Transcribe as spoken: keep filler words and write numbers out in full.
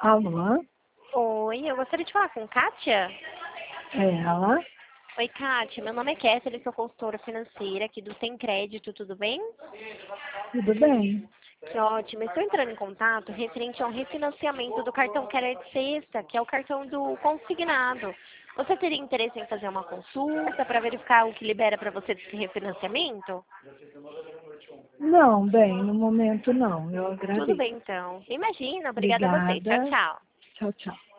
Alô? Oi, eu gostaria de falar com Kátia. É ela? Oi, Kátia, meu nome é Kécia, sou consultora financeira aqui do Sem Crédito, tudo bem? Tudo bem? Que ótimo, estou entrando em contato referente ao refinanciamento do cartão Crédito Sexta, que é o cartão do consignado. Você teria interesse em fazer uma consulta para verificar o que libera para você desse refinanciamento? Não, bem, no momento não. Eu Tudo agradeço. bem, então. Imagina, obrigada a você. Tchau, Obrigada. tchau. Tchau, tchau.